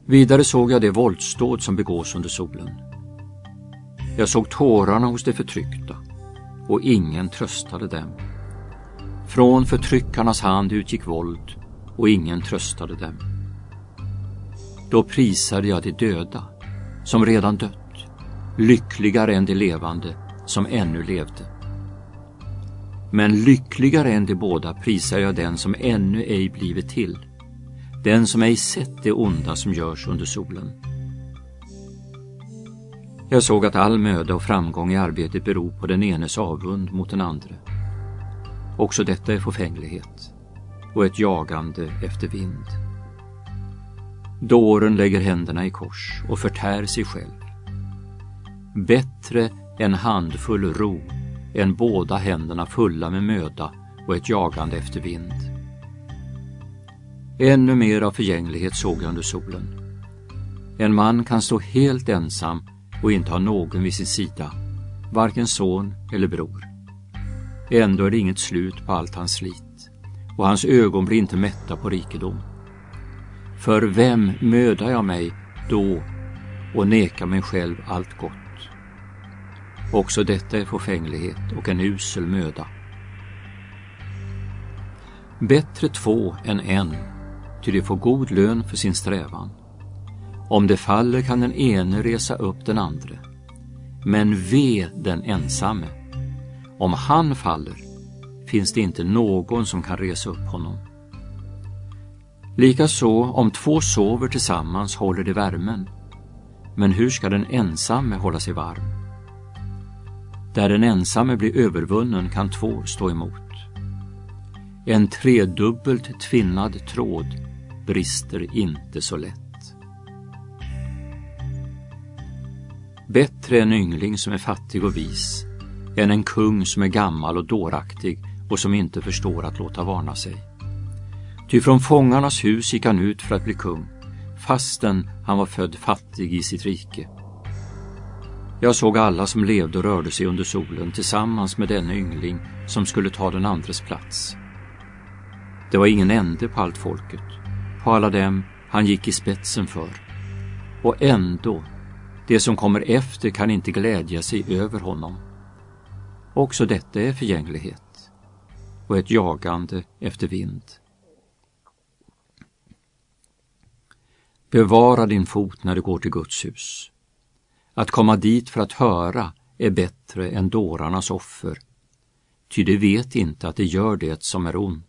Vidare såg jag det våldsdåd som begås under solen. Jag såg tårarna hos de förtryckta, och ingen tröstade dem. Från förtryckarnas hand utgick våld, och ingen tröstade dem. Då prisade jag de döda, som redan dött, lyckligare än de levande, som ännu levde. Men lyckligare än de båda prisar jag den som ännu ej blivit till, den som ej sett det onda som görs under solen. Jag såg att all möda och framgång i arbetet beror på den enes avund mot den andre. Också detta är förfänglighet och ett jagande efter vind. Dåren lägger händerna i kors och förtär sig själv. Bättre en handfull ro än båda händerna fulla med möda och ett jagande efter vind. Ännu mer av förgänglighet såg jag under solen. En man kan stå helt ensam och inte ha någon vid sin sida, varken son eller bror. Ändå är det inget slut på allt hans slit, och hans ögon blir inte mätta på rikedom. För vem mödar jag mig då och nekar mig själv allt gott? Också detta är förfänglighet och en usel möda. Bättre 2 än 1, ty de får god lön för sin strävan. Om det faller kan den ene resa upp den andre, men ve den ensamme. Om han faller finns det inte någon som kan resa upp honom. Likaså, om 2 sover tillsammans håller de värmen, men hur ska den ensamme hålla sig varm? Där den ensamme blir övervunnen kan 2 stå emot. En 3-dubbelt tvinnad tråd brister inte så lätt. Bättre en yngling som är fattig och vis än en kung som är gammal och dåraktig och som inte förstår att låta varna sig. Ty från fångarnas hus gick han ut för att bli kung, fastän han var född fattig i sitt rike. Jag såg alla som levde och rörde sig under solen tillsammans med denne yngling som skulle ta den andres plats. Det var ingen ände på allt folket, på alla dem han gick i spetsen för. Och ändå, det som kommer efter kan inte glädja sig över honom. Också detta är förgänglighet och ett jagande efter vind. Bevara din fot när du går till Guds hus. Att komma dit för att höra är bättre än dårarnas offer, ty de vet inte att det gör det som är ont.